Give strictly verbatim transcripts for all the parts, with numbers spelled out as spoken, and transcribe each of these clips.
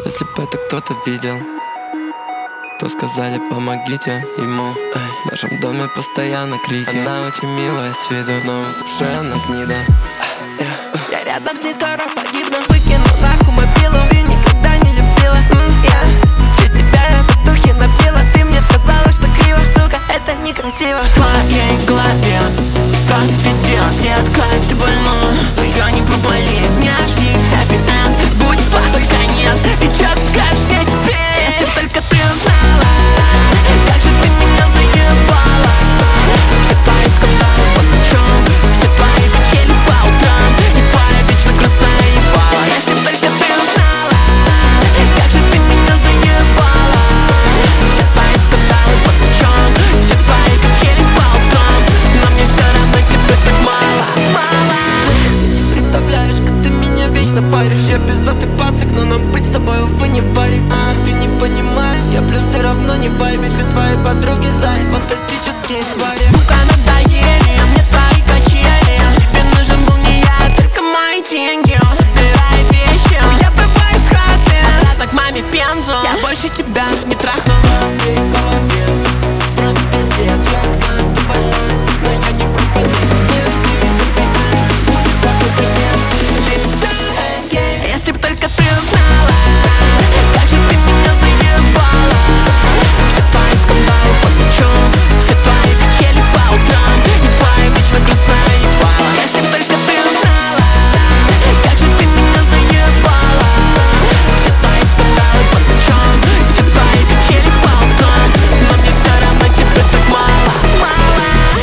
Если бы это кто-то видел, то сказали, помогите ему. Эй, в нашем доме постоянно крики. Она очень милая с виду, но в душе она гнида. Я рядом с ней скоро погибну. Выкину нахуй мобилу, и никогда не любила. yeah. В честь тебя я татухи набила. Ты мне сказала, что криво, сука, это некрасиво. В твоей голове просто пиздец, детка, ты больной. Я не про болезнь, не жди happy end. Будет плохой конец, и чё ты скажешь мне теперь? Если б только ты узнала, как же ты меня заебала. Все твои скандалы под ключом, все твои печали по утрам, и твоя вечно грустная ебала. Если б только ты узнала, как же ты меня заебала. Все твои скандалы под ключом, все твои печали по утрам, но мне все равно тебя так мало, мало. Ты не представляешь, как ты меня вечно паришь. Я пиздатый пацик, но нам быть с тобой, увы, не парик. а, Ты не понимаешь, я плюс ты равно не байби. Все твои подруги зай, фантастические твари. Сука, надоели мне твои качели. Тебе нужен был не я, а только мои деньги. Собирай вещи, я бываю из хаты, обратно к маме в Пензу. Я больше тебя не трахну. В твоей голове просто пиздец, детка, ты больной. Но я не про болезнь, не жди happy end. Будет плохой конец. Если б только ты узнала, как же ты меня заебала. Все твои скандалы под ключом, все твои печали по утрам, и твоя вечно грустная ебала. Если б только ты узнала, как же ты меня заебала. Все твои скандалы под ключом, все твои печали по утрам, но мне все равно тебя так мало, мало.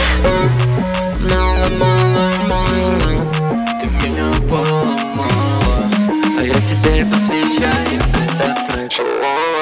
Мало, мало, мало, ты меня поломала, а я тебе посвящаю этот трек.